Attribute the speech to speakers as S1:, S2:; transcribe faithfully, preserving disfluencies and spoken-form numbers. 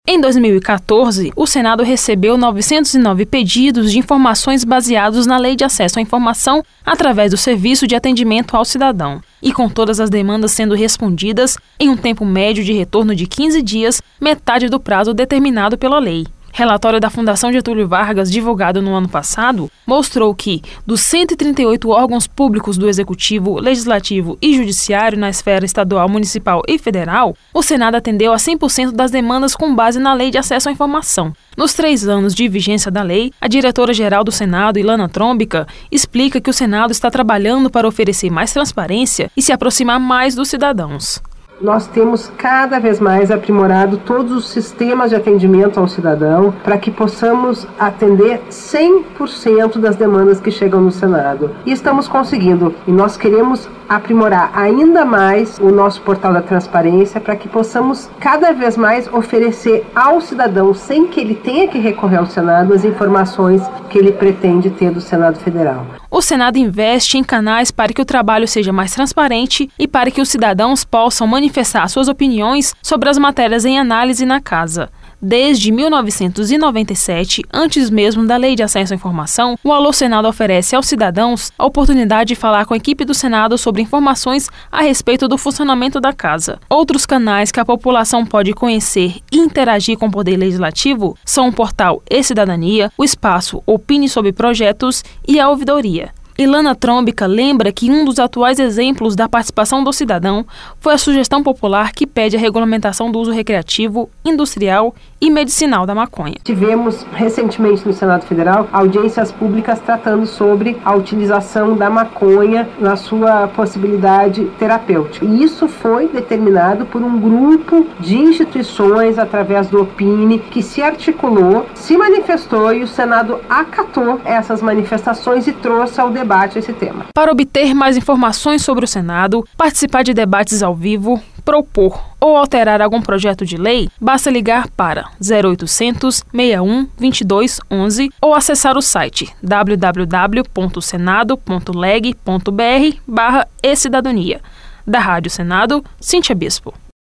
S1: Em dois mil e quatorze, o Senado recebeu novecentos e nove pedidos de informações baseados na Lei de Acesso à Informação através do Serviço de Atendimento ao Cidadão. E com todas as demandas sendo respondidas em um tempo médio de retorno de quinze dias, metade do prazo determinado pela lei. Relatório da Fundação Getúlio Vargas, divulgado no ano passado, mostrou que, dos cento e trinta e oito órgãos públicos do Executivo, Legislativo e Judiciário na esfera estadual, municipal e federal, o Senado atendeu a cem por cento das demandas com base na Lei de Acesso à Informação. Nos três anos de vigência da lei, a diretora-geral do Senado, Ilana Trombica, explica que o Senado está trabalhando para oferecer mais transparência e se aproximar mais dos cidadãos.
S2: Nós temos cada vez mais aprimorado todos os sistemas de atendimento ao cidadão para que possamos atender cem por cento das demandas que chegam no Senado. E estamos conseguindo. E nós queremos aprimorar ainda mais o nosso portal da transparência para que possamos cada vez mais oferecer ao cidadão, sem que ele tenha que recorrer ao Senado, as informações que ele pretende ter do Senado Federal.
S1: O Senado investe em canais para que o trabalho seja mais transparente e para que os cidadãos possam manifestar suas opiniões sobre as matérias em análise na Casa. Desde mil novecentos e noventa e sete, antes mesmo da Lei de Acesso à Informação, o Alô Senado oferece aos cidadãos a oportunidade de falar com a equipe do Senado sobre informações a respeito do funcionamento da Casa. Outros canais que a população pode conhecer e interagir com o Poder Legislativo são o portal E-Cidadania, o espaço Opine sobre Projetos e a Ouvidoria. Ilana Trombica lembra que um dos atuais exemplos da participação do cidadão foi a sugestão popular que pede a regulamentação do uso recreativo, industrial e medicinal da maconha.
S2: Tivemos recentemente no Senado Federal audiências públicas tratando sobre a utilização da maconha na sua possibilidade terapêutica. E isso foi determinado por um grupo de instituições através do Opine que se articulou, se manifestou e o Senado acatou essas manifestações e trouxe ao debate esse tema.
S1: Para obter mais informações sobre o Senado, participar de debates ao vivo, propor ou alterar algum projeto de lei, basta ligar para zero oitocentos, sessenta e um, vinte e dois, onze ou acessar o site w w w ponto senado ponto leg ponto b r barra e cidadania. Da Rádio Senado, Cíntia Bispo.